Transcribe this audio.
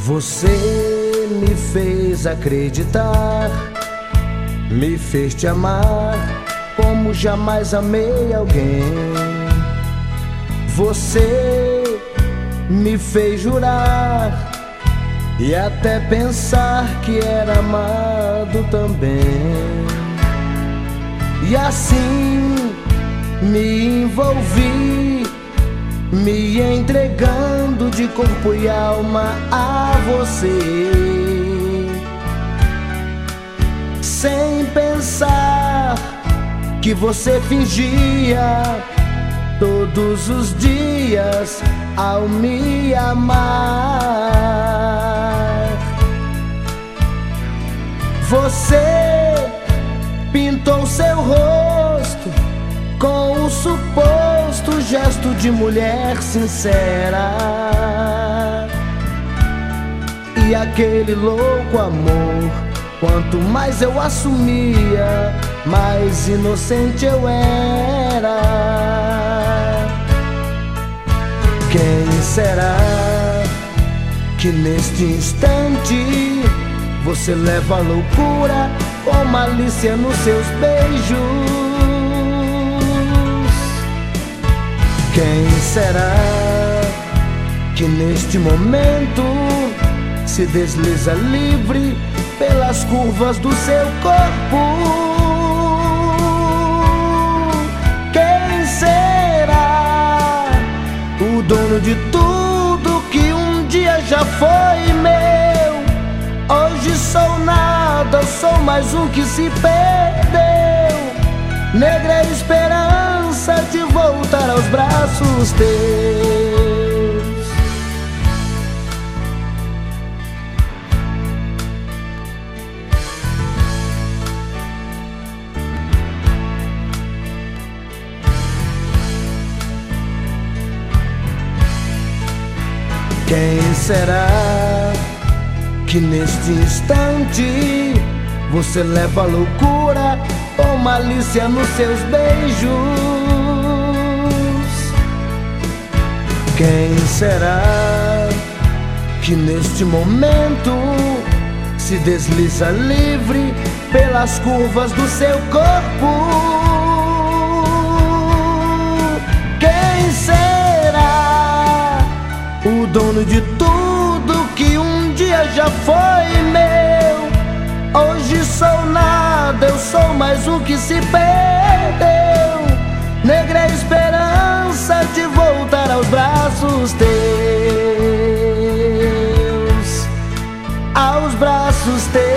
Você me fez acreditar, me fez te amar como jamais amei alguém. Você me fez jurar e até pensar que era amado também. E assim me envolvi, me entregando de corpo e alma a você, sem pensar que você fingia todos os dias ao me amar. Você pintou seu rosto com o suposto gesto de mulher sincera, e aquele louco amor, quanto mais eu assumia, mais inocente eu era. Quem será que neste instante você leva a loucura com malícia nos seus beijos? Quem será que neste momento se desliza livre pelas curvas do seu corpo? Quem será o dono de tudo que um dia já foi meu? Hoje sou nada, sou mais um que se perdeu. Negra esperança de voltar aos braços teus. Quem será que neste instante você leva a loucura com malícia nos seus beijos? Quem será que neste momento se desliza livre pelas curvas do seu corpo? Quem será o dono de tudo que um dia já foi meu? Hoje sou nada, eu sou mais um que se perdeu. Negra esperança de voltar aos braços teus, aos braços teus.